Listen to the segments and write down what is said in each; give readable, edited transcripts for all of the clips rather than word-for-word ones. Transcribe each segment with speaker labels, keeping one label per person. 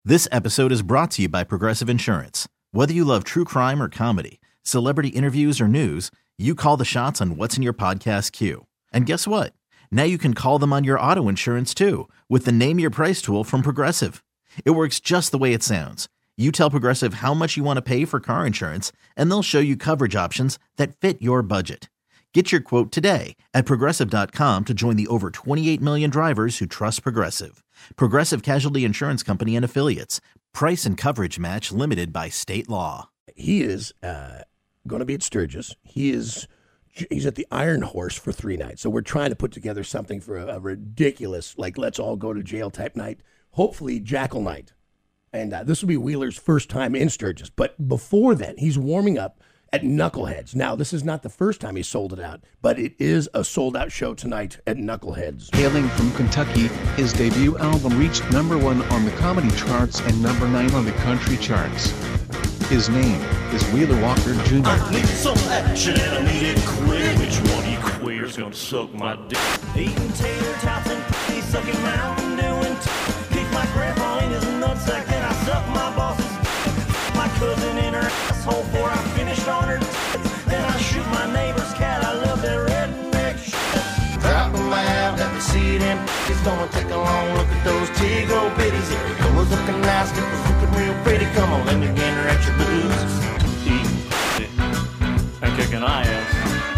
Speaker 1: This episode is brought to you by Progressive Insurance. Whether you love true crime or comedy, celebrity interviews or news, you call the shots on what's in your podcast queue. And guess what? Now you can call them on your auto insurance too with the Name Your Price tool from Progressive. It works just the way it sounds. You tell Progressive how much you want to pay for car insurance, and they'll show you coverage options that fit your budget. Get your quote today at Progressive.com to join the over 28 million drivers who trust Progressive. Progressive Casualty Insurance Company and Affiliates. Price and coverage match limited by state law.
Speaker 2: He is going to be at Sturgis. He's at the Iron Horse for 3 nights. So we're trying to put together something for a ridiculous, like, let's all go to jail type night. Hopefully, Jackal night. And this will be Wheeler's first time in Sturgis. But before then, he's warming up at Knuckleheads. Now, this is not the first time he sold it out, but it is a sold-out show tonight at Knuckleheads.
Speaker 3: Hailing from Kentucky, his debut album reached #1 on the comedy charts and #9 on the country charts. His name is Wheeler Walker Jr.
Speaker 4: I need some action and I need it quick. Which one of you queers gonna suck my dick? Eating tater tots and p***y, sucking Mountain Dew and kick my grandpa in his nutsack, then I suck my boss's my cousin in her asshole before I finished on her then I shoot my neighbor's cat. I love that redneck shit. Drop them out, let me see them p***y. Gonna take a long look at those Tigo bitties. There he goes looking nice, nipples looking real pretty. Come on, let me gander at your boobs. And kicking ass.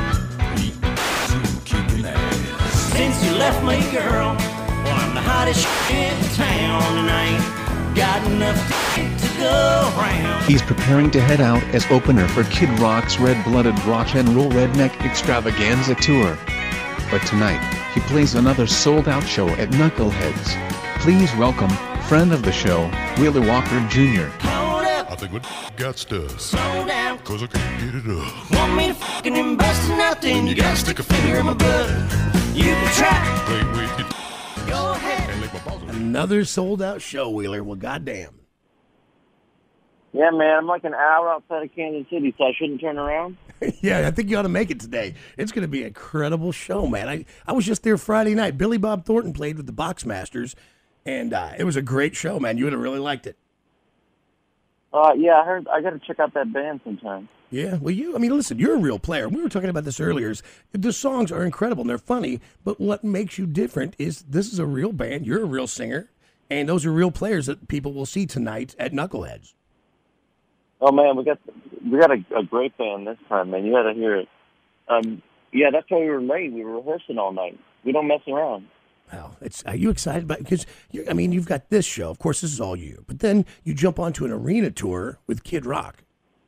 Speaker 4: Kicking ass. Since you left me, girl, well, I'm the hottest shit in town, and I ain't got enough to go around.
Speaker 3: He's preparing to head out as opener for Kid Rock's Red-Blooded Rock and Roll Redneck Extravaganza Tour. But tonight, he plays another sold-out show at Knuckleheads. Please welcome, friend of the show, Wheeler Walker Jr.
Speaker 4: Hold up,
Speaker 5: I think what guts does,
Speaker 4: slow down.
Speaker 5: cause I can't get it up.
Speaker 4: Want me to fucking invest in nothing? You gotta stick a finger in my butt. You can try.
Speaker 5: Play with it
Speaker 4: Go ahead.
Speaker 5: and lick my balls.
Speaker 2: Another sold-out show, Wheeler. Well, goddamn.
Speaker 6: Yeah, man, I'm like an hour outside of Kansas City, so I shouldn't turn around.
Speaker 2: Yeah, I think you ought to make it today. It's going to be an incredible show, man. I was just there Friday night. Billy Bob Thornton played with the Boxmasters, and it was a great show, man. You would have really liked it.
Speaker 6: Yeah, I heard. I got to check out that band sometime.
Speaker 2: Yeah, well, listen, you're a real player. We were talking about this earlier. The songs are incredible, and they're funny, but what makes you different is this is a real band. You're a real singer, and those are real players that people will see tonight at Knuckleheads.
Speaker 6: Oh man, we got a great band this time, man. You got to hear it. Yeah, that's why we were late. We were rehearsing all night. We don't mess around.
Speaker 2: Wow, are you excited about it? Because you've got this show. Of course, this is all you. But then you jump onto an arena tour with Kid Rock.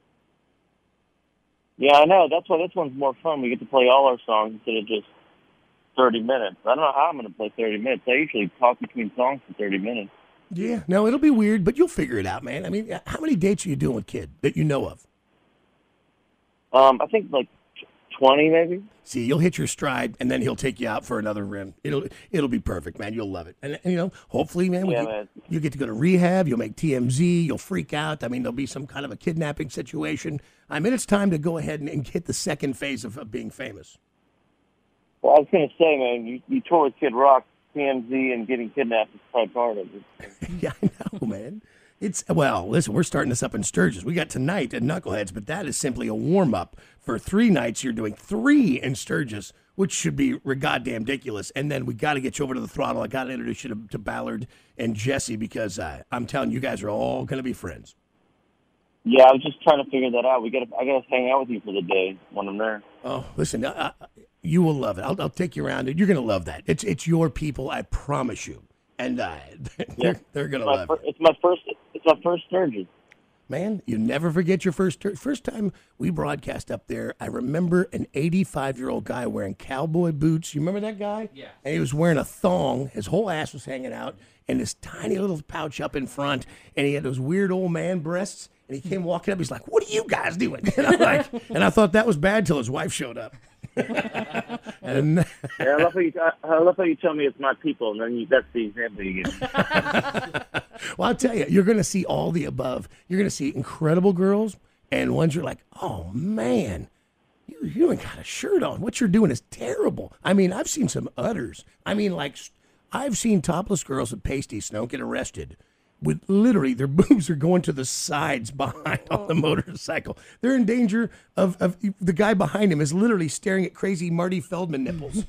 Speaker 6: Yeah, I know. That's why this one's more fun. We get to play all our songs instead of just 30 minutes. I don't know how I'm going to play 30 minutes. I usually talk between songs for 30 minutes.
Speaker 2: Yeah, no, it'll be weird, but you'll figure it out, man. I mean, how many dates are you doing with Kid that you know of?
Speaker 6: I think like 20 maybe.
Speaker 2: See, you'll hit your stride, and then he'll take you out for another rim. It'll be perfect, man. You'll love it. And hopefully, man,
Speaker 6: man.
Speaker 2: You get to go to rehab. You'll make TMZ. You'll freak out. I mean, there'll be some kind of a kidnapping situation. I mean, it's time to go ahead and hit the second phase of being famous.
Speaker 6: Well, I was going to say, man, you tour with Kid Rock, TMZ, and getting kidnapped is probably part of it.
Speaker 2: Yeah, I know, man. Listen, we're starting this up in Sturgis. We got tonight at Knuckleheads, but that is simply a warm-up for 3 nights. You're doing 3 in Sturgis, which should be goddamn ridiculous. And then we got to get you over to the Throttle. I got to introduce you to Ballard and Jesse because I'm telling you guys are all going to be friends.
Speaker 6: Yeah, I was just trying to figure that out. I got to hang out with you for the day when I'm there.
Speaker 2: Oh, listen, you will love it. I'll take you around. You're going to love that. It's your people, I promise you. And they're going to love it.
Speaker 6: It's my first Sturgis.
Speaker 2: Man, you never forget your first time we broadcast up there. I remember an 85-year-old guy wearing cowboy boots. You remember that guy? Yeah. And he was wearing a thong. His whole ass was hanging out, and this tiny little pouch up in front. And he had those weird old man breasts. And he came walking up. He's like, "What are you guys doing?" And I'm like, and I thought that was bad till his wife showed up. And
Speaker 6: yeah, I love how you tell me it's my people, and then that's the example you give.
Speaker 2: Well, I'll tell you, you're going to see all the above. You're going to see incredible girls and ones you're like, oh man, you ain't got a shirt on. What you're doing is terrible. I mean, I've seen some udders. I mean, like, I've seen topless girls at pasties don't get arrested with literally their boobs are going to the sides behind on the motorcycle. They're in danger of the guy behind him is literally staring at crazy Marty Feldman nipples.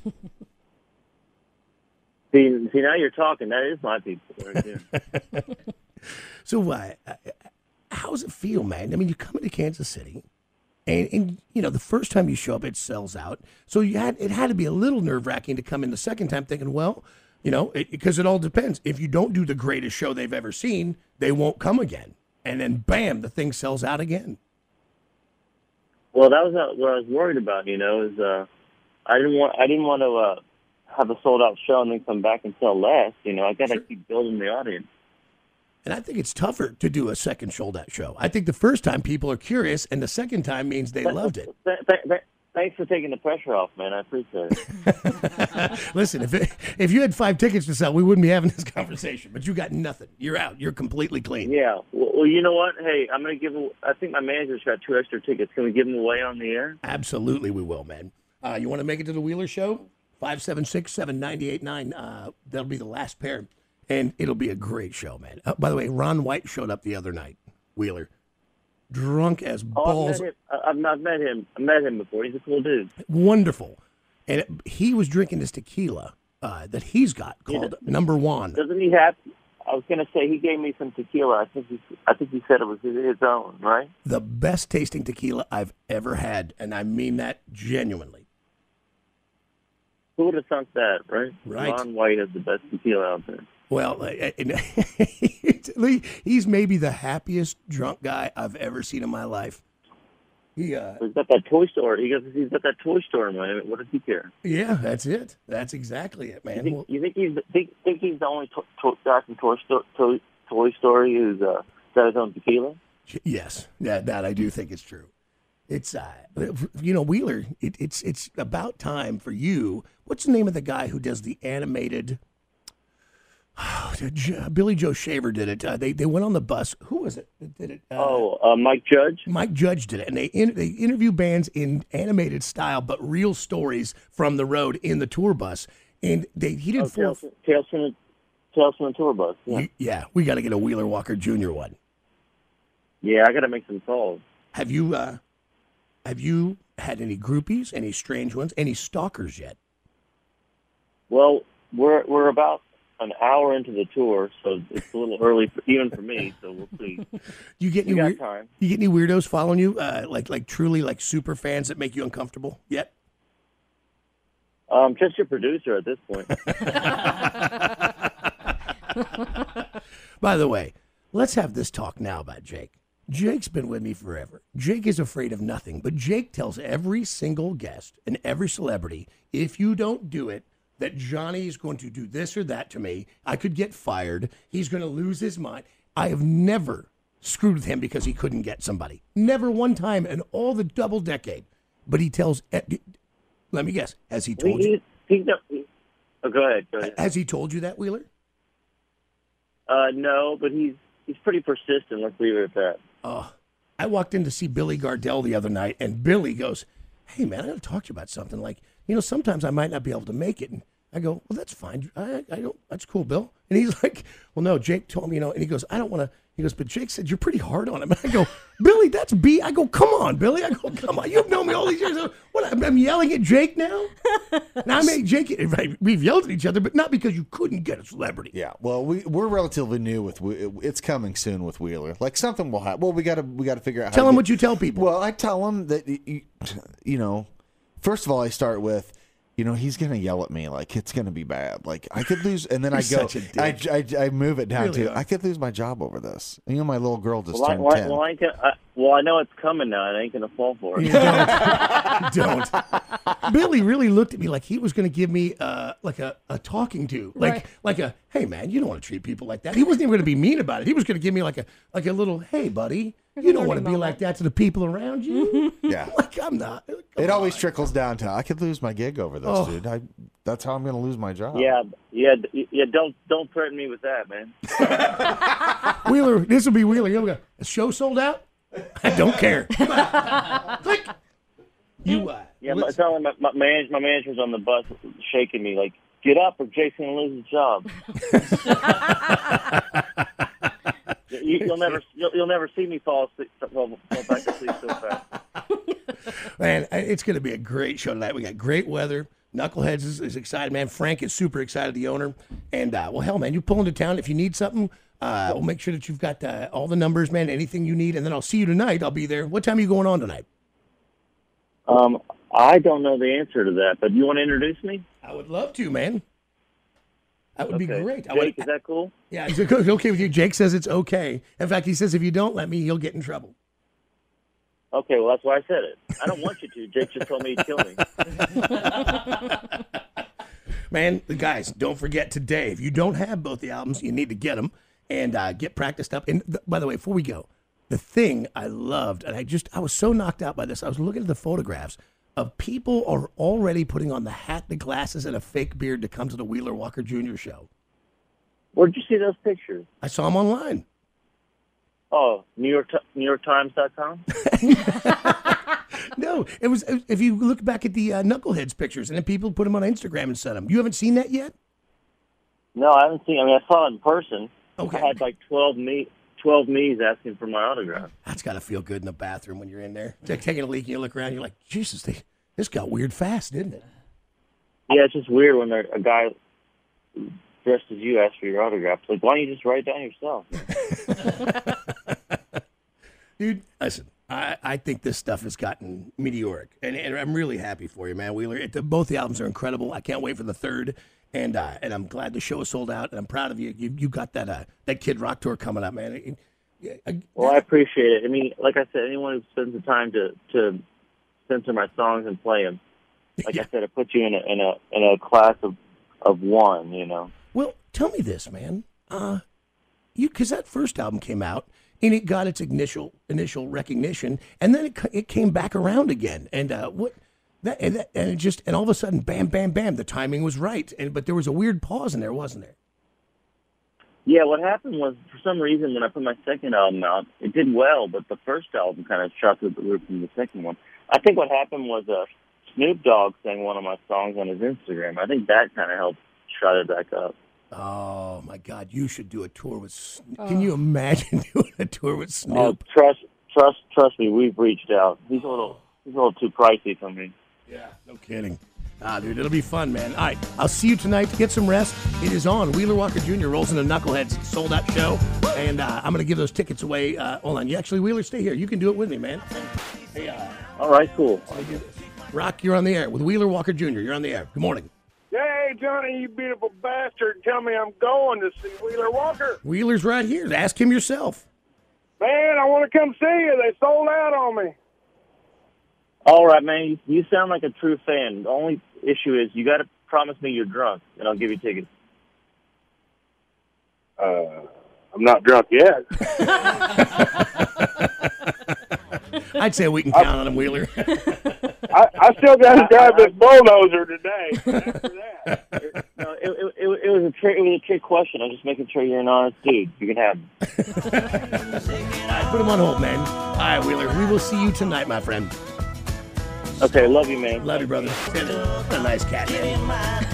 Speaker 6: See, now you're talking. That is my people right there.
Speaker 2: So how does it feel, man? I mean, you come into Kansas City, and you know the first time you show up, it sells out. So it had to be a little nerve-wracking to come in the second time thinking, well, you know, because it all depends. If you don't do the greatest show they've ever seen, they won't come again. And then, bam, the thing sells out again.
Speaker 6: Well, that was what I was worried about. You know, is I didn't want to have a sold-out show and then come back and sell less. You know, I got to keep building the audience.
Speaker 2: And I think it's tougher to do a second sold-out show. I think the first time people are curious, and the second time means they loved it.
Speaker 6: Thanks for taking the pressure off, man. I appreciate it.
Speaker 2: Listen, if you had 5 tickets to sell, we wouldn't be having this conversation. But you got nothing. You're out. You're completely clean.
Speaker 6: Yeah. Well, you know what? Hey, I'm going to give. I think my manager's got 2 extra tickets. Can we give them away on the air?
Speaker 2: Absolutely, we will, man. You want to make it to the Wheeler Show? 576-7989. That'll be the last pair, and it'll be a great show, man. By the way, Ron White showed up the other night. Wheeler. Drunk as balls.
Speaker 6: I've met him. I met him before. He's a cool dude.
Speaker 2: Wonderful. And he was drinking this tequila that he's got called Number One.
Speaker 6: Doesn't he have? I was going to say he gave me some tequila. I think he said it was his own, right?
Speaker 2: The best tasting tequila I've ever had, and I mean that genuinely.
Speaker 6: Who would have thunk that, right?
Speaker 2: Right.
Speaker 6: Ron White is the best tequila out there.
Speaker 2: Well, he's maybe the happiest drunk guy I've ever seen in my life. He's
Speaker 6: got that toy store. He's got that toy store, man. What does he care?
Speaker 2: Yeah, that's it. That's exactly it, man.
Speaker 6: You think he's the only guy from Toy Story who's got his own tequila?
Speaker 2: Yes, that I do think is true. It's Wheeler. It's about time for you. What's the name of the guy who does the animated? Billy Joe Shaver did it. They went on the bus. Who was it that did it?
Speaker 6: Mike Judge.
Speaker 2: Mike Judge did it, and they interview bands in animated style, but real stories from the road in the tour bus. And he did
Speaker 6: Tales from the tour bus.
Speaker 2: Yeah, we got to get a Wheeler Walker Jr. one.
Speaker 6: Yeah, I got to make some calls.
Speaker 2: Have you had any groupies, any strange ones, any stalkers yet?
Speaker 6: Well, we're about an hour into the tour, so it's a little early even for me. So we'll see.
Speaker 2: You get any weirdos following you, like truly like super fans that make you uncomfortable yet?
Speaker 6: Just your producer at this point.
Speaker 2: By the way, let's have this talk now about Jake. Jake's been with me forever. Jake is afraid of nothing, but Jake tells every single guest and every celebrity, if you don't do it, that Johnny's going to do this or that to me. I could get fired. He's going to lose his mind. I have never screwed with him because he couldn't get somebody. Never one time in all the double decade. But he tells, let me guess, has he told you?
Speaker 6: Go ahead.
Speaker 2: Has he told you that, Wheeler?
Speaker 6: No, but he's pretty persistent. Let's leave it at that.
Speaker 2: I walked in to see Billy Gardell the other night, and Billy goes, hey, man, I got to talk to you about something. Like, sometimes I might not be able to make it. And I go, well, that's fine. I don't. That's cool, Bill. And he's like, well, no, Jake told me, and he goes, I don't want to. He goes, but Jake said you're pretty hard on him. And I go, Billy, that's B. I go, come on, Billy. I go, come on. You've known me all these years. What? I'm yelling at Jake now? Now I mean, Jake, we've yelled at each other, but not because you couldn't get a celebrity.
Speaker 7: Yeah. Well, we're relatively new with. It's coming soon with Wheeler. Like something will happen. Well, we got to figure out.
Speaker 2: Tell him what you tell people.
Speaker 7: Well, I tell him that first of all, I start with. He's going to yell at me like it's going to be bad. Like I could lose. And then I go, I move it down to, I could lose my job over this. And my little girl just turned 10.
Speaker 6: I know it's coming now. I ain't going to fall for it.
Speaker 2: Don't. Billy really looked at me like he was going to give me like a talking to. Like a, hey, man, you don't want to treat people like that. He wasn't even going to be mean about it. He was going to give me like a little, hey, buddy. You don't want to be like that to the people around you.
Speaker 7: Yeah.
Speaker 2: Like I'm not.
Speaker 7: It always trickles down to I could lose my gig over this, dude. That's how I'm going to lose my job.
Speaker 6: Yeah. Don't threaten me with that, man.
Speaker 2: Wheeler, this will be Wheeler. You'll go. The show sold out. I don't care. Click.
Speaker 6: Telling my manager's on the bus shaking me like, get up or Jake's going to lose his job. You'll never see me fall back to sleep so fast.
Speaker 2: Man, it's going to be a great show tonight. We got great weather. Knuckleheads is excited, man. Frank is super excited, the owner. And, well, hell, man, you pull into town. If you need something, we'll make sure that you've got all the numbers, man, anything you need. And then I'll see you tonight. I'll be there. What time are you going on tonight?
Speaker 6: I don't know the answer to that, but you want to introduce me?
Speaker 2: I would love to, man. That would be great.
Speaker 6: Jake, is that cool?
Speaker 2: Yeah, is it okay with you? Jake says it's okay. In fact, he says if you don't let me, you'll get in trouble.
Speaker 6: Okay, well, that's why I said it. I don't want you to. Jake just told me he'd kill me.
Speaker 2: Man, guys, don't forget today, if you don't have both the albums, you need to get them and get practiced up. And by the way, before we go, the thing I loved, and I was so knocked out by this, I was looking at the photographs of people are already putting on the hat, the glasses, and a fake beard to come to the Wheeler Walker Jr. show.
Speaker 6: Where'd you see those pictures?
Speaker 2: I saw them online.
Speaker 6: Oh, NewYorkTimes.com?
Speaker 2: No, it was, if you look back at the Knuckleheads pictures, and then people put them on Instagram and sent them. You haven't seen that yet?
Speaker 6: No, I haven't seen. I mean, I saw it in person.
Speaker 2: Okay.
Speaker 6: I had like 12 me's asking for my autograph.
Speaker 2: That's got to feel good in the bathroom when you're in there. Taking a leak, and you look around, you're like, Jesus, this got weird fast, didn't it?
Speaker 6: Yeah, it's just weird when a guy dressed as you asks for your autograph. It's like, why don't you just write it down yourself?
Speaker 2: Dude, listen, I think this stuff has gotten meteoric, and I'm really happy for you, man, Wheeler. Both the albums are incredible. I can't wait for the third, and I'm glad the show is sold out, and I'm proud of you. You got that Kid Rock tour coming up, man.
Speaker 6: Well, I appreciate it. I mean, like I said, anyone who spends the time to censor my songs and play them, like I said, it puts you in a class of one, you know.
Speaker 2: Well, tell me this, man. Because that first album came out, and it got its initial recognition, and then it came back around again, and all of a sudden, bam, bam, bam, the timing was right, but there was a weird pause in there, wasn't there?
Speaker 6: Yeah, what happened was, for some reason, when I put my second album out, it did well, but the first album kind of shot through the roof from the second one. I think what happened was Snoop Dogg sang one of my songs on his Instagram. I think that kind of helped shot it back up.
Speaker 2: Oh, my God, you should do a tour with Snoop. Can you imagine doing a tour with Snoop?
Speaker 6: Trust me, we've reached out. He's a little too pricey for me.
Speaker 2: Yeah, no kidding. Dude, it'll be fun, man. All right, I'll see you tonight. Get some rest. It is on. Wheeler Walker Jr. rolls into Knuckleheads. Sold-out show. And I'm going to give those tickets away. Hold on. Wheeler, stay here. You can do it with me, man. Hey,
Speaker 6: all right, cool.
Speaker 2: Rock, you're on the air with Wheeler Walker Jr. You're on the air. Good morning.
Speaker 8: Hey, Johnny, you beautiful bastard. Tell me I'm going to see Wheeler Walker.
Speaker 2: Wheeler's right here. Ask him yourself.
Speaker 8: Man, I want to come see you. They sold out on me.
Speaker 6: All right, man. You sound like a true fan. The only issue is you got to promise me you're drunk, and I'll give you tickets.
Speaker 8: I'm not drunk yet.
Speaker 2: I'd say we can count on him, Wheeler.
Speaker 8: I still got to drive this bulldozer today. After that,
Speaker 6: no, it was a trick question. I'm just making sure you're an honest dude. You can have him.
Speaker 2: Put him on hold, man. All right, Wheeler. We will see you tonight, my friend.
Speaker 6: Okay, love you, man.
Speaker 2: Love you, brother. What a nice cat, man.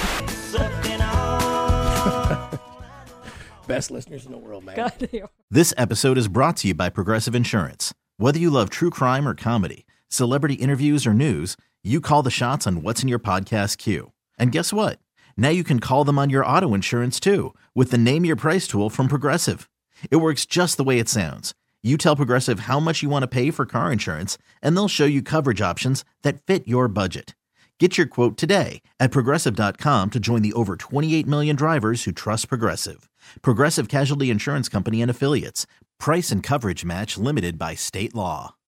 Speaker 2: Best listeners in the world, man.
Speaker 1: This episode is brought to you by Progressive Insurance. Whether you love true crime or comedy, celebrity interviews or news, you call the shots on what's in your podcast queue. And guess what? Now you can call them on your auto insurance too with the Name Your Price tool from Progressive. It works just the way it sounds. You tell Progressive how much you want to pay for car insurance, and they'll show you coverage options that fit your budget. Get your quote today at Progressive.com to join the over 28 million drivers who trust Progressive. Progressive Casualty Insurance Company and Affiliates. Price and coverage match limited by state law.